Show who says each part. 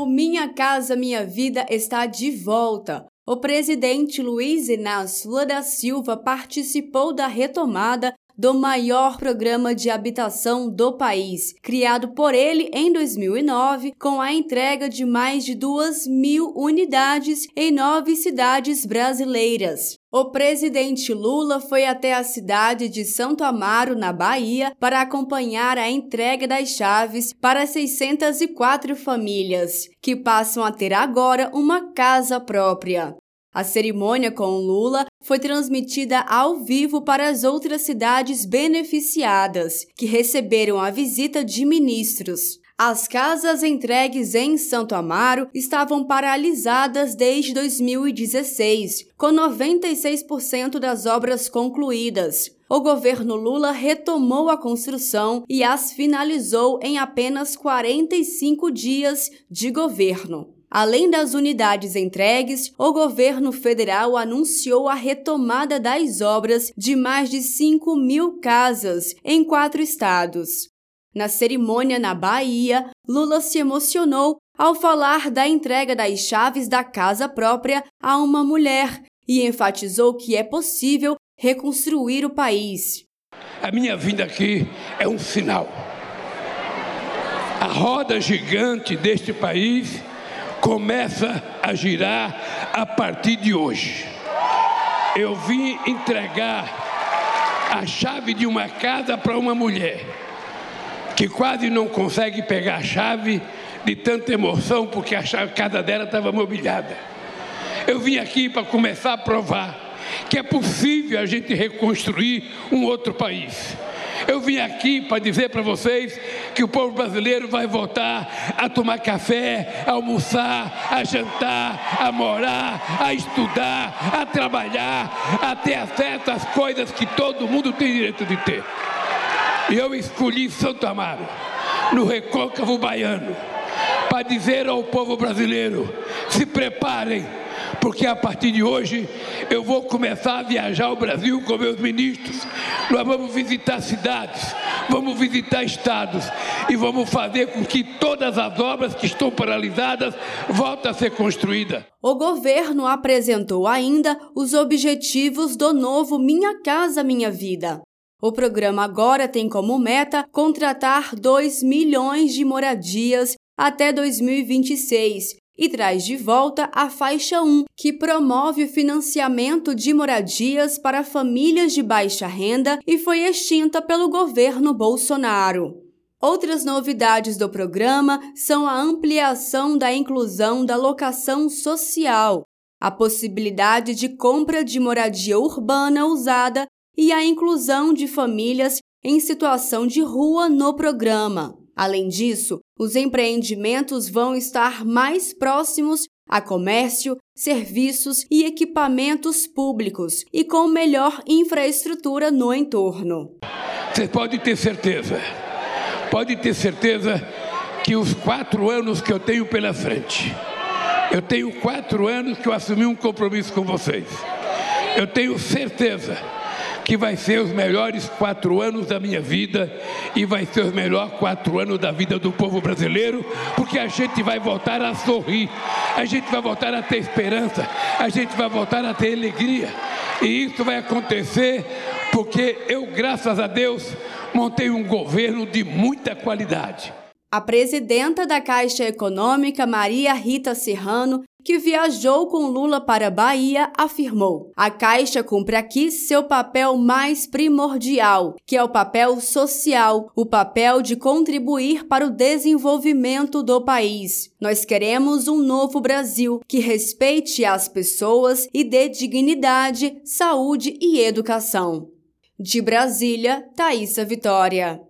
Speaker 1: novo Minha Casa Minha Vida está de volta. O presidente Luiz Inácio Lula da Silva participou da retomada do maior programa de habitação do país, criado por ele em 2009, com a entrega de mais de 2.000 unidades em 9 cidades brasileiras. O presidente Lula foi até a cidade de Santo Amaro, na Bahia, para acompanhar a entrega das chaves para 604 famílias, que passam a ter agora uma casa própria. A cerimônia com Lula foi transmitida ao vivo para as outras cidades beneficiadas, que receberam a visita de ministros. As casas entregues em Santo Amaro estavam paralisadas desde 2016, com 96% das obras concluídas. O governo Lula retomou a construção e as finalizou em apenas 45 dias de governo. Além das unidades entregues, o governo federal anunciou a retomada das obras de mais de 5.000 casas em 4 estados. Na cerimônia na Bahia, Lula se emocionou ao falar da entrega das chaves da casa própria a uma mulher e enfatizou que é possível reconstruir o país.
Speaker 2: A minha vinda aqui é um sinal. A roda gigante deste país começa a girar a partir de hoje. Eu vim entregar a chave de uma casa para uma mulher que quase não consegue pegar a chave de tanta emoção porque a casa dela estava mobiliada. Eu vim aqui para começar a provar que é possível a gente reconstruir um outro país. Eu vim aqui para dizer para vocês que o povo brasileiro vai voltar a tomar café, a almoçar, a jantar, a morar, a estudar, a trabalhar, a ter acesso às coisas que todo mundo tem direito de ter. E eu escolhi Santo Amaro, no recôncavo baiano, para dizer ao povo brasileiro: se preparem, porque a partir de hoje eu vou começar a viajar o Brasil com meus ministros. Nós vamos visitar cidades, vamos visitar estados e vamos fazer com que todas as obras que estão paralisadas voltem a ser construídas.
Speaker 1: O governo apresentou ainda os objetivos do novo Minha Casa Minha Vida. O programa agora tem como meta contratar 2 milhões de moradias até 2026 e traz de volta a Faixa 1, que promove o financiamento de moradias para famílias de baixa renda e foi extinta pelo governo Bolsonaro. Outras novidades do programa são a ampliação da inclusão da locação social, a possibilidade de compra de moradia urbana usada e a inclusão de famílias em situação de rua no programa. Além disso, os empreendimentos vão estar mais próximos a comércio, serviços e equipamentos públicos e com melhor infraestrutura no entorno.
Speaker 2: Você pode ter certeza que os 4 anos que eu tenho pela frente, eu tenho 4 anos que eu assumi um compromisso com vocês. Eu tenho certeza que vai ser os melhores 4 anos da minha vida e vai ser os melhores 4 anos da vida do povo brasileiro, porque a gente vai voltar a sorrir, a gente vai voltar a ter esperança, a gente vai voltar a ter alegria. E isso vai acontecer porque eu, graças a Deus, montei um governo de muita qualidade.
Speaker 1: A presidenta da Caixa Econômica, Maria Rita Serrano, que viajou com Lula para a Bahia, afirmou: a Caixa cumpre aqui seu papel mais primordial, que é o papel social, o papel de contribuir para o desenvolvimento do país. Nós queremos um novo Brasil que respeite as pessoas e dê dignidade, saúde e educação. De Brasília, Thaísa Vitória.